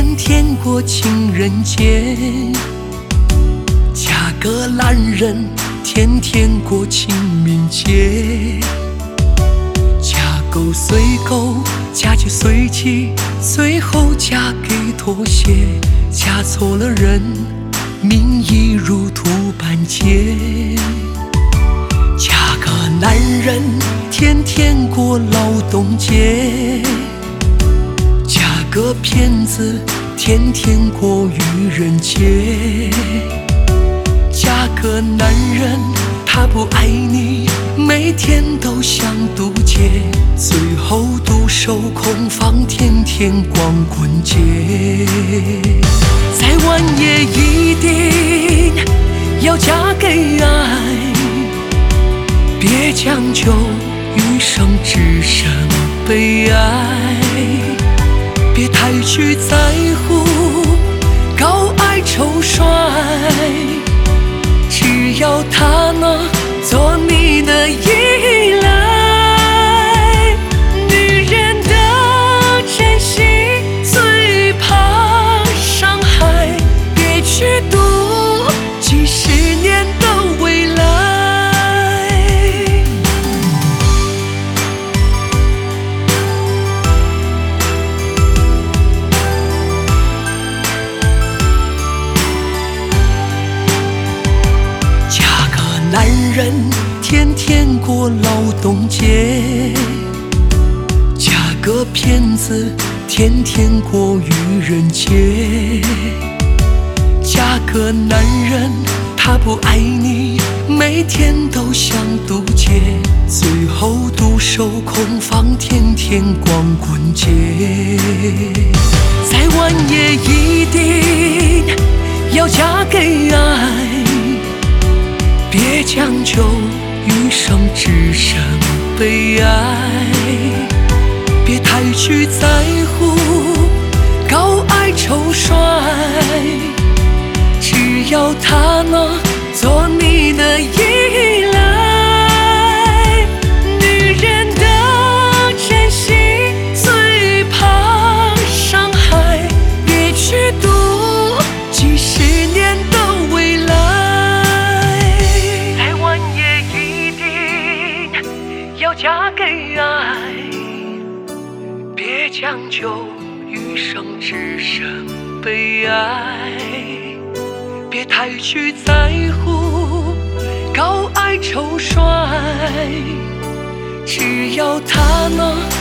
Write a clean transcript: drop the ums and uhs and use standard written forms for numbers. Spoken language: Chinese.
天天过情人节，嫁个懒人，天天过清明节。嫁狗随狗，嫁鸡随鸡，最后嫁给妥协。嫁错了人，命亦如土般结。嫁个男人，天天过劳动节。嫁个骗子，天天过愚人节。嫁个男人，他不爱你，每天都想渡劫，最后独守空房，天天光棍节。再晚也一定要嫁给爱，别将就余生只剩悲哀。别太去在乎高矮丑帅，只要他能做你的依赖。女人的真心最怕伤害，别去赌几十年的未来。男人天天过劳动节，嫁个骗子，天天过愚人节。嫁个男人，他不爱你，每天都想渡劫，最后独守空房，天天光棍节。再晚也一定要嫁给爱，别将就余生只剩悲哀。别太去在乎高矮丑帅，只要他能做你的依赖。女人的真心最怕伤害，别去赌几十年的未来。要嫁给爱，别将就余生只剩悲哀。别太去在乎高矮丑帅，只要他能